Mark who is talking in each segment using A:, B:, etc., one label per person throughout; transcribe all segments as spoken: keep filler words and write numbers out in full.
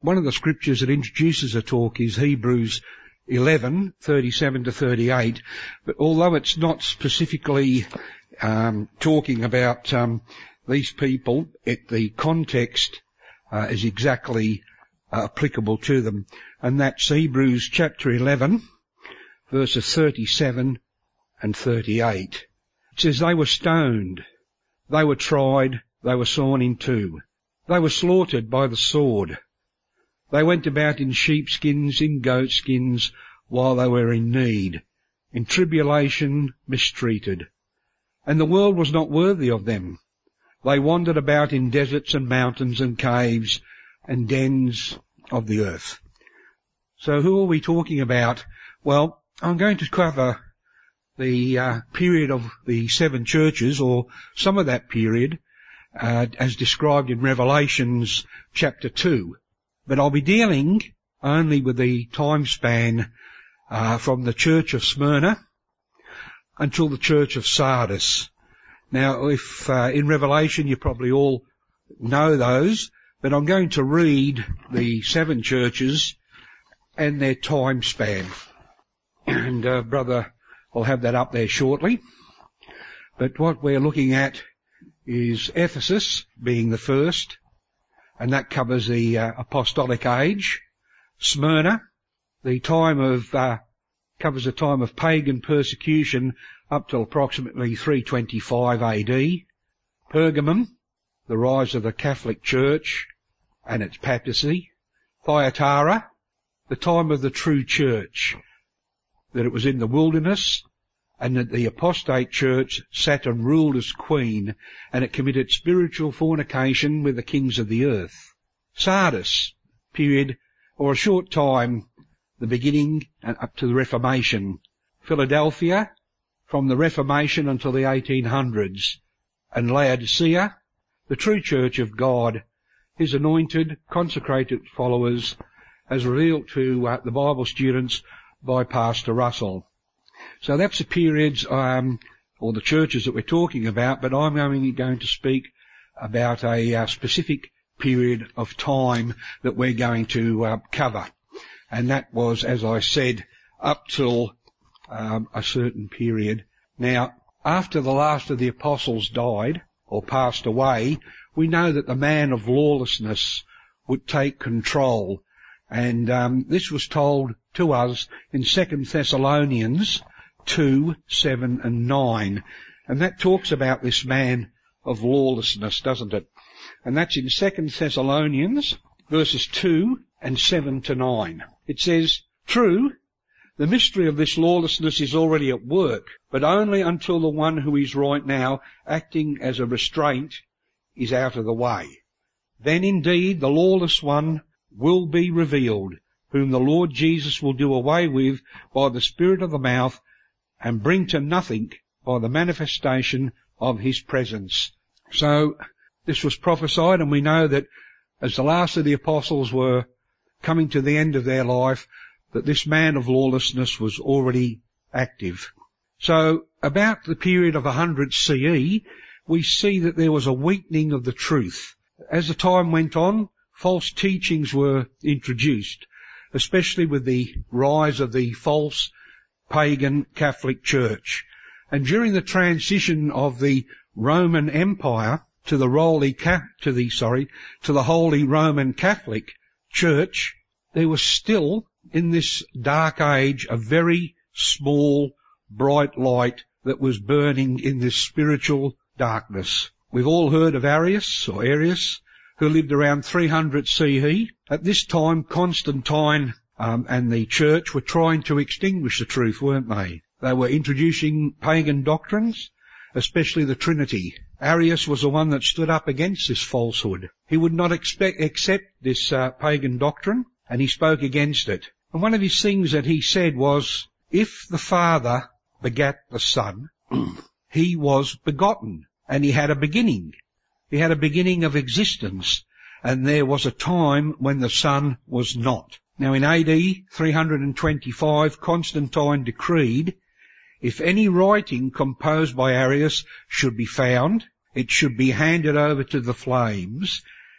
A: one of the scriptures that introduces the talk is Hebrews eleven, thirty-seven to thirty-eight, but although it's not specifically um, talking about um, these people, it, the context uh, is exactly uh, applicable to them, and that's Hebrews chapter eleven, verses thirty-seven and thirty-eight. It says, they were stoned, they were tried, they were sawn in two, they were slaughtered by the sword. They went about in sheepskins, in goatskins, while they were in need, in tribulation mistreated. And the world was not worthy of them. They wandered about in deserts and mountains and caves and dens of the earth. So who are we talking about? Well, I'm going to cover the uh, period of the seven churches, or some of that period, uh, as described in Revelations chapter two. But I'll be dealing only with the time span uh, from the church of Smyrna until the church of Sardis. Now, if uh, in Revelation you probably all know those, but I'm going to read the seven churches and their time span. And uh, Brother will have that up there shortly. But what we're looking at is Ephesus being the first, and that covers the uh, apostolic age. Smyrna, the time of, uh, covers the time of pagan persecution up till approximately three twenty-five A D. Pergamum, the rise of the Catholic Church and its papacy. Thyatira, the time of the true church, that it was in the wilderness, and that the apostate church sat and ruled as queen, and it committed spiritual fornication with the kings of the earth. Sardis, period, or a short time, the beginning and up to the Reformation. Philadelphia, from the Reformation until the eighteen hundreds. And Laodicea, the true church of God, his anointed, consecrated followers, as revealed to uh, the Bible students by Pastor Russell. So that's the periods, um, or the churches that we're talking about, but I'm only going to speak about a uh, specific period of time that we're going to uh, cover. And that was, as I said, up till um, a certain period. Now, after the last of the apostles died, or passed away, we know that the man of lawlessness would take control. And um, this was told to us in Second Thessalonians two, seven and nine. And that talks about this man of lawlessness, doesn't it? And that's in Second Thessalonians verses two and seven to nine. It says, true, the mystery of this lawlessness is already at work, but only until the one who is right now acting as a restraint is out of the way. Then indeed the lawless one will be revealed, whom the Lord Jesus will do away with by the spirit of the mouth, and bring to nothing by the manifestation of his presence. So this was prophesied, and we know that as the last of the apostles were coming to the end of their life, that this man of lawlessness was already active. So about the period of one hundred C E, we see that there was a weakening of the truth. As the time went on, false teachings were introduced, especially with the rise of the false pagan Catholic Church. And during the transition of the Roman Empire to the Holy, to the, sorry, to the Holy Roman Catholic Church, there was still, in this dark age, a very small, bright light that was burning in this spiritual darkness. We've all heard of Arius, or Arius, who lived around three hundred C E. At this time, Constantine um, and the church were trying to extinguish the truth, weren't they? They were introducing pagan doctrines, especially the Trinity. Arius was the one that stood up against this falsehood. He would not expect, accept this uh, pagan doctrine, and he spoke against it. And one of his things that he said was, if the Father begat the Son, he was begotten, and he had a beginning. He had a beginning of existence, and there was a time when the Son was not. Now in A D three hundred twenty-five, Constantine decreed, if any writing composed by Arius should be found, it should be handed over to the flames,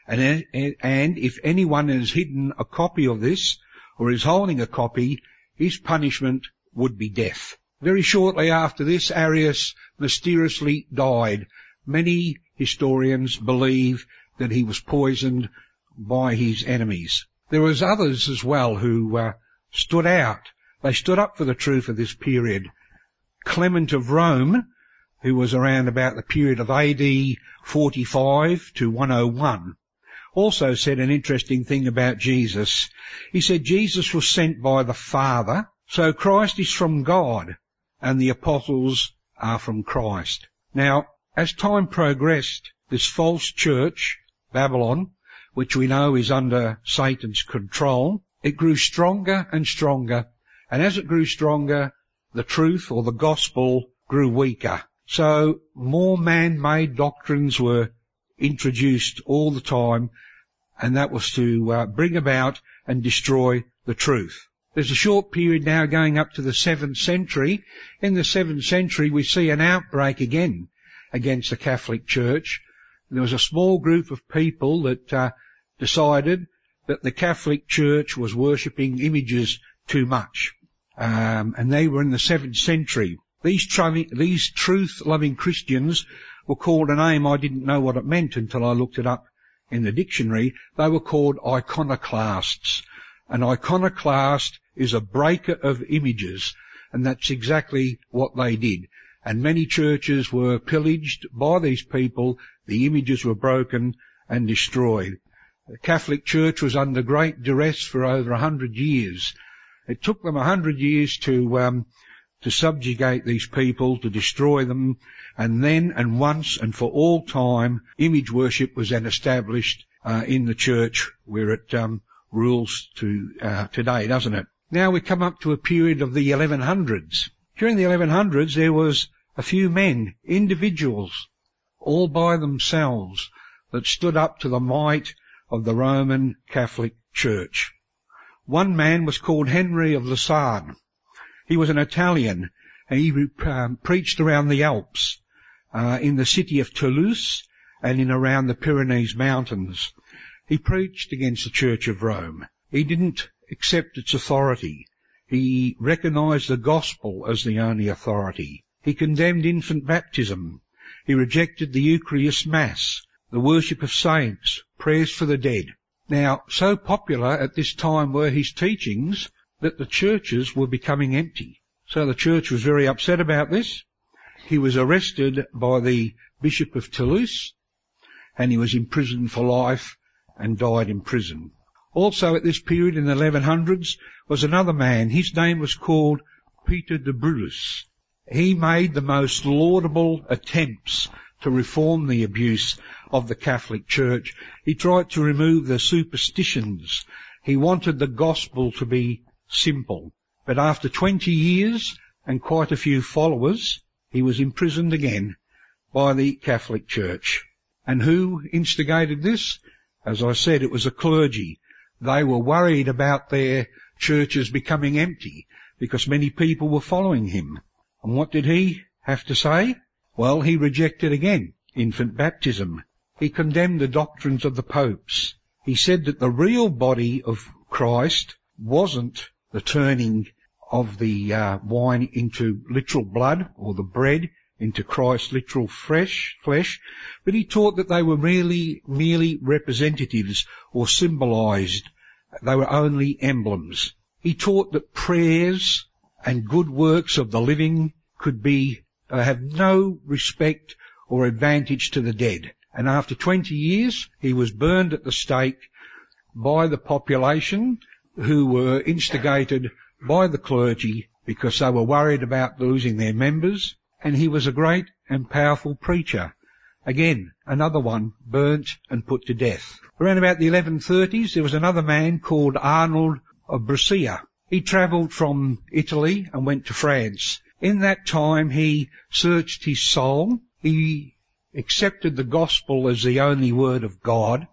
A: And, and if anyone has hidden a copy of this, or is holding a copy, his punishment would be death. Very shortly after this, Arius mysteriously died. Many historians believe that he was poisoned by his enemies. There was others as well who uh, stood out. They stood up for the truth of this period. Clement of Rome, who was around about the period of A D forty-five to one oh one, also said an interesting thing about Jesus. He said Jesus was sent by the Father, so Christ is from God, and the apostles are from Christ. Now, as time progressed, this false church, Babylon, which we know is under Satan's control, it grew stronger and stronger, and as it grew stronger, the truth or the gospel grew weaker. So more man-made doctrines were introduced all the time, and that was to uh, bring about and destroy the truth. There's a short period now going up to the seventh century. In the seventh century we see an outbreak again against the Catholic Church. There was a small group of people that uh, decided that the Catholic Church was worshipping images too much. Um, and they were in the seventh century. These, tr- these truth-loving Christians were called a name I didn't know what it meant until I looked it up in the dictionary. They were called iconoclasts. An iconoclast is a breaker of images, and that's exactly what they did. And many churches were pillaged by these people, the images were broken and destroyed. The Catholic Church was under great duress for over a hundred years. It took them a hundred years to um, to subjugate these people, to destroy them, and then and once and for all time, image worship was then established uh, in the church, where it um, rules to uh, today, doesn't it? Now we come up to a period of the eleven hundreds. During the eleven hundreds, there was a few men, individuals, all by themselves, that stood up to the might of the Roman Catholic Church. One man was called Henry of Lausanne. He was an Italian, and he um, preached around the Alps, uh, in the city of Toulouse, and in around the Pyrenees Mountains. He preached against the Church of Rome. He didn't accept its authority. He recognized the gospel as the only authority. He condemned infant baptism. He rejected the Eucharist Mass, the worship of saints, prayers for the dead. Now, so popular at this time were his teachings that the churches were becoming empty. So the church was very upset about this. He was arrested by the Bishop of Toulouse, and he was imprisoned for life and died in prison. Also at this period in the eleven hundreds was another man. His name was called Peter de Brulis. He made the most laudable attempts to reform the abuse of the Catholic Church. He tried to remove the superstitions. He wanted the gospel to be simple. But after twenty years and quite a few followers, he was imprisoned again by the Catholic Church. And who instigated this? As I said, it was the clergy. They were worried about their churches becoming empty because many people were following him. And what did he have to say? Well, he rejected again infant baptism. He condemned the doctrines of the popes. He said that the real body of Christ wasn't the turning of the uh, wine into literal blood, or the bread into Christ's literal fresh flesh, but he taught that they were really merely representatives or symbolized. They were only emblems. He taught that prayers and good works of the living could be uh, have no respect or advantage to the dead. And after twenty years, he was burned at the stake by the population, who were instigated by the clergy because they were worried about losing their members. And he was a great and powerful preacher. Again, another one burnt and put to death. Around about the eleven thirties, there was another man called Arnold of Brescia. He travelled from Italy and went to France. In that time, he searched his soul. He accepted the gospel as the only word of God.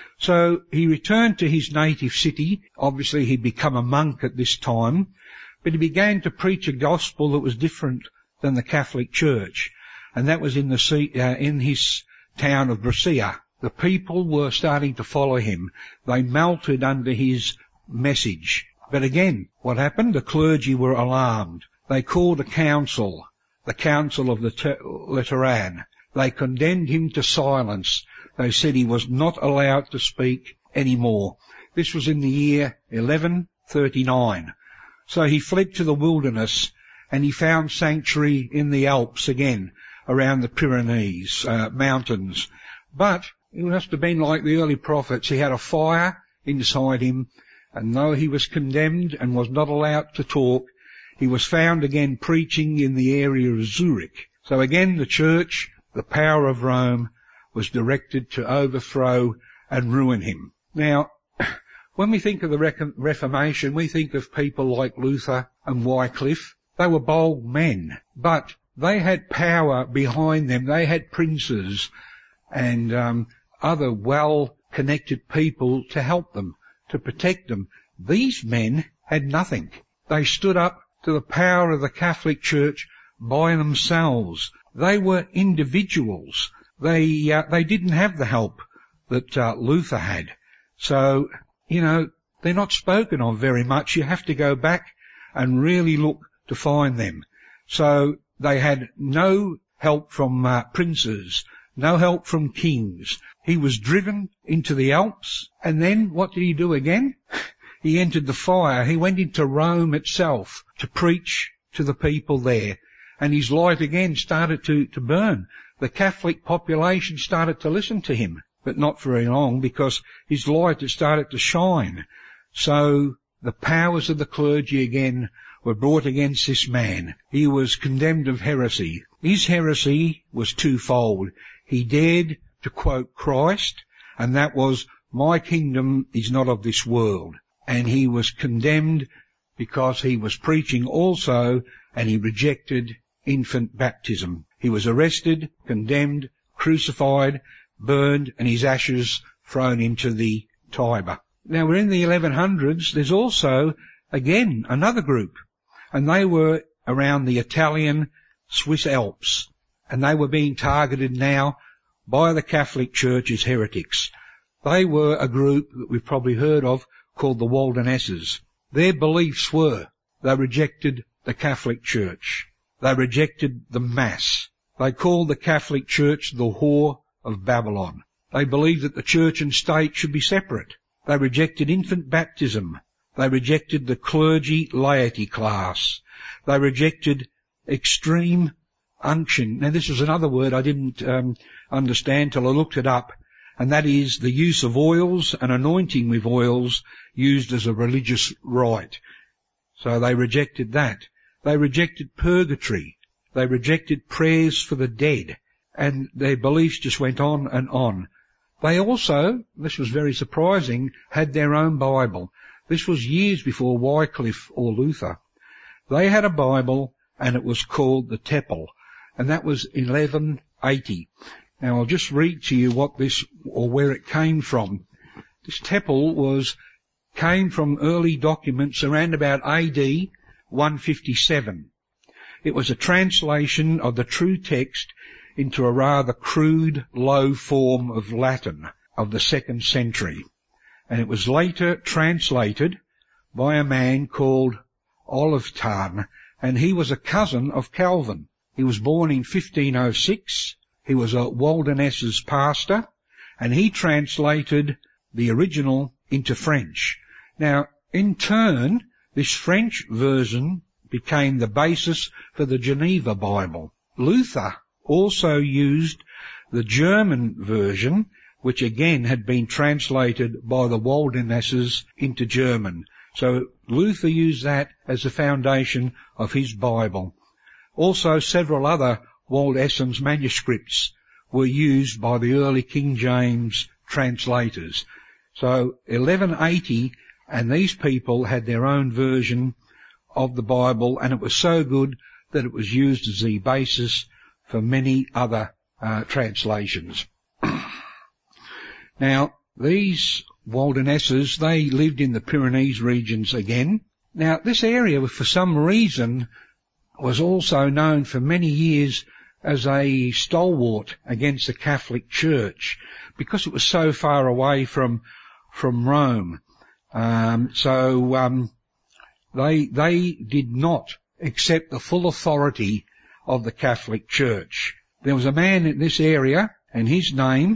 A: So he returned to his native city. Obviously, he'd become a monk at this time, but he began to preach a gospel that was different than the Catholic Church, and that was in the uh, in his town of Brescia. The people were starting to follow him. They melted under his message. But again, what happened? The clergy were alarmed. They called a council, the Council of the Lateran. They condemned him to silence. They said he was not allowed to speak anymore. This was in the year eleven thirty-nine. So he fled to the wilderness, and he found sanctuary in the Alps again, around the Pyrenees uh, mountains. But it must have been like the early prophets. He had a fire inside him, and though he was condemned and was not allowed to talk, he was found again preaching in the area of Zurich. So again the church, the power of Rome, was directed to overthrow and ruin him. Now, when we think of the Reformation, we think of people like Luther and Wycliffe. They were bold men, but they had power behind them. They had princes and um, other well-connected people to help them, to protect them. These men had nothing. They stood up to the power of the Catholic Church by themselves. They were individuals. They uh, they didn't have the help that uh, Luther had. So, you know, they're not spoken of very much. You have to go back and really look to find them. So they had no help from uh, princes, no help from kings. He was driven into the Alps, and then what did he do again? He entered the fire. He went into Rome itself to preach to the people there, and his light again started to, to burn. The Catholic population started to listen to him, but not very long, because his light had started to shine. So the powers of the clergy again were brought against this man. He was condemned of heresy. His heresy was twofold. He dared to quote Christ, and that was, "My kingdom is not of this world." And he was condemned because he was preaching also, and he rejected infant baptism. He was arrested, condemned, crucified, burned, and his ashes thrown into the Tiber. Now we're in the eleven hundreds. There's also, again, another group, and they were around the Italian Swiss Alps, and they were being targeted now by the Catholic Church as heretics. They were a group that we've probably heard of called the Waldenses. Their beliefs were they rejected the Catholic Church. They rejected the Mass. They called the Catholic Church the whore of Babylon. They believed that the church and state should be separate. They rejected infant baptism. They rejected the clergy laity class. They rejected extreme unction. Now this was another word I didn't um, understand till I looked it up, and that is the use of oils and anointing with oils used as a religious rite. So they rejected that. They rejected purgatory. They rejected prayers for the dead. And their beliefs just went on and on. They also, this was very surprising, had their own Bible. This was years before Wycliffe or Luther. They had a Bible, and it was called the Temple, and that was eleven eighty. Now I'll just read to you what this, or where it came from. This Temple was, came from early documents around about A D one fifty-seven. It was a translation of the true text into a rather crude, low form of Latin of the second century. And it was later translated by a man called Olivetan, and he was a cousin of Calvin. He was born in fifteen oh six. He was a Waldenses pastor, and he translated the original into French. Now, in turn, this French version became the basis for the Geneva Bible. Luther also used the German version, which again had been translated by the Waldenses into German. So Luther used that as the foundation of his Bible. Also several other Waldenses manuscripts were used by the early King James translators. So eleven eighty, and these people had their own version of the Bible, and it was so good that it was used as the basis for many other uh, translations. Now, these Waldenses, they lived in the Pyrenees regions again. Now, this area, for some reason, was also known for many years as a stalwart against the Catholic Church because it was so far away from from Rome. Um, so um, they they did not accept the full authority of the Catholic Church. There was a man in this area, and his name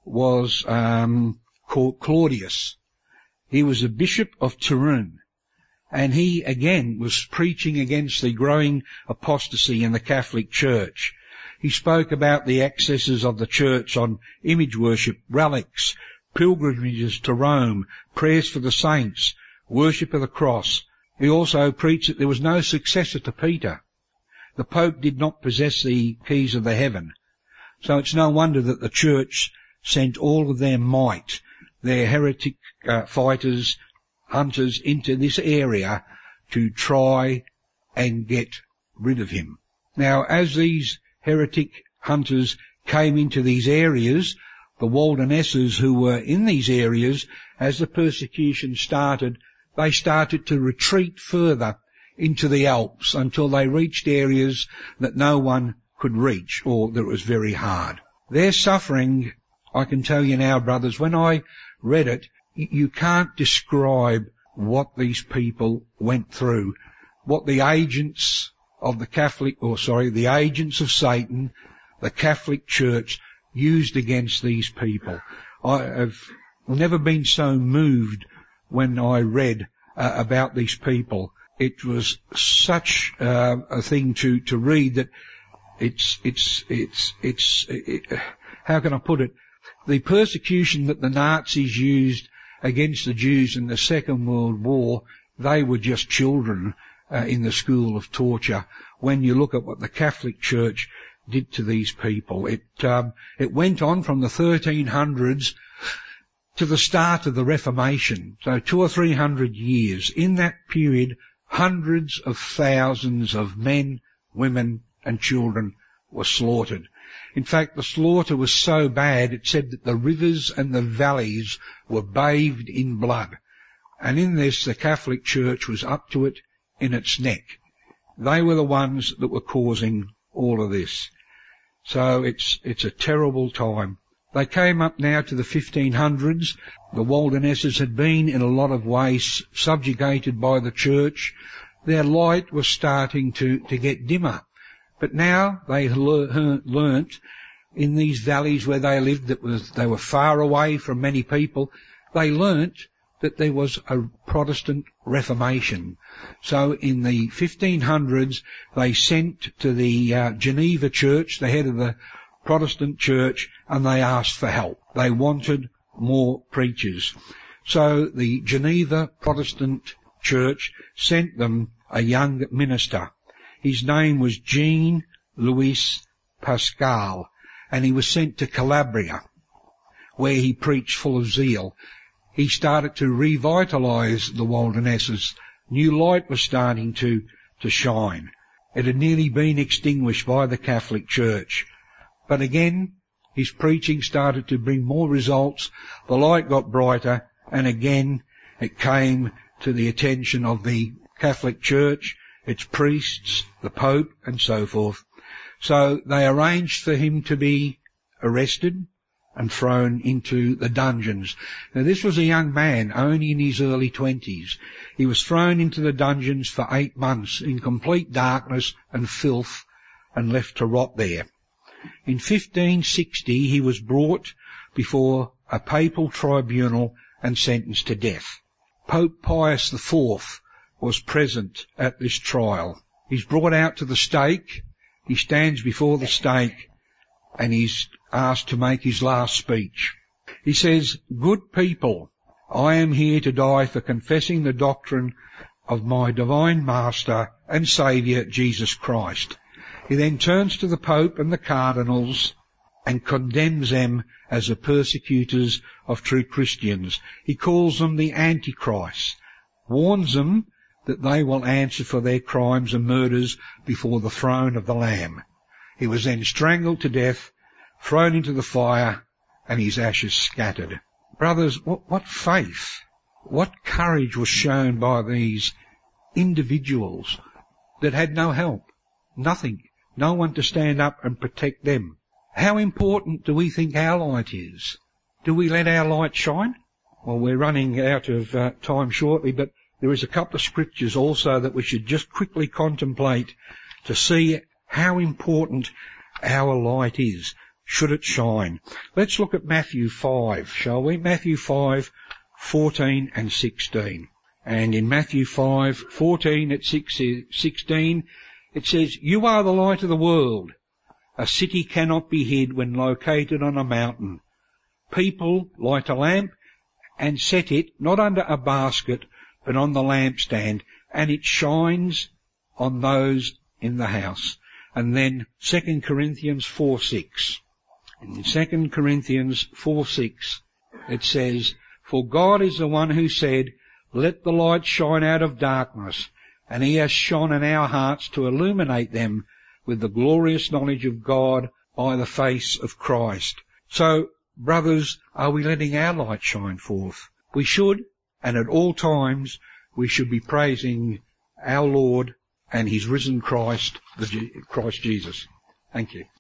A: was um, called Claudius. He was a bishop of Turin, and he again was preaching against the growing apostasy in the Catholic Church. He spoke about the excesses of the Church on image worship, relics, pilgrimages to Rome, prayers for the saints, worship of the cross. He also preached that there was no successor to Peter. The Pope did not possess the keys of the heaven. So it's no wonder that the Church sent all of their might, their heretic uh, fighters, hunters, into this area to try and get rid of him. Now, as these heretic hunters came into these areas, the Waldenses who were in these areas, as the persecution started, they started to retreat further into the Alps until they reached areas that no one could reach, or that it was very hard. Their suffering, I can tell you now, brothers, when I read it, you can't describe what these people went through, what the agents of the Catholic, or sorry, the agents of Satan, the Catholic Church, used against these people. I have never been so moved when I read uh, about these people. It was such uh, a thing to, to read that it's, it's, it's, it's, it, how can I put it? The persecution that the Nazis used against the Jews in the Second World War, they were just children uh, in the school of torture. When you look at what the Catholic Church did to these people, it um, it went on from the thirteen hundreds to the start of the Reformation, so two or three hundred years. In that period, hundreds of thousands of men, women and children were slaughtered. In fact, the slaughter was so bad, it said that the rivers and the valleys were bathed in blood. And in this, the Catholic Church was up to it in its neck. They were the ones that were causing all of this. So it's, it's a terrible time. They came up now to the fifteen hundreds. The Waldenses had been in a lot of ways subjugated by the Church. Their light was starting to, to get dimmer. But now they lear- learnt in these valleys where they lived, that was, they were far away from many people, they learnt that there was a Protestant Reformation. So in the fifteen hundreds, they sent to the uh, Geneva Church, the head of the Protestant Church, and they asked for help. They wanted more preachers. So the Geneva Protestant Church sent them a young minister. His name was Jean-Louis Pascal, and he was sent to Calabria, where he preached full of zeal. He started to revitalise the Waldenses. New light was starting to, to shine. It had nearly been extinguished by the Catholic Church. But again, his preaching started to bring more results. The light got brighter, and again it came to the attention of the Catholic Church, its priests, the Pope, and so forth. So they arranged for him to be arrested and thrown into the dungeons. Now this was a young man, only in his early twenties. He was thrown into the dungeons for eight months in complete darkness and filth and left to rot there. In fifteen sixty he was brought before a papal tribunal and sentenced to death. Pope Pius the Fourth was present at this trial. He's brought out to the stake. He stands before the stake and he's asked to make his last speech. He says, "Good people, I am here to die for confessing the doctrine of my divine Master and Saviour, Jesus Christ." He then turns to the Pope and the cardinals and condemns them as the persecutors of true Christians. He calls them the Antichrist, warns them that they will answer for their crimes and murders before the throne of the Lamb. He was then strangled to death, thrown into the fire, and his ashes scattered. Brothers, what, what faith, what courage was shown by these individuals that had no help, nothing, no one to stand up and protect them. How important do we think our light is? Do we let our light shine? Well, we're running out of uh, time shortly, but there is a couple of scriptures also that we should just quickly contemplate to see how important our light is. Should it shine? Let's look at Matthew five, shall we? Matthew five, fourteen and sixteen. And in Matthew five, fourteen at sixteen, it says, "You are the light of the world. A city cannot be hid when located on a mountain. People light a lamp and set it not under a basket, but on the lampstand, and it shines on those in the house." And then Second Corinthians four six. In Second Corinthians four six, it says, "For God is the one who said, 'Let the light shine out of darkness,' and he has shone in our hearts to illuminate them with the glorious knowledge of God by the face of Christ." So, brothers, are we letting our light shine forth? We should, and at all times we should be praising our Lord and his risen Christ, the Christ Jesus. Thank you.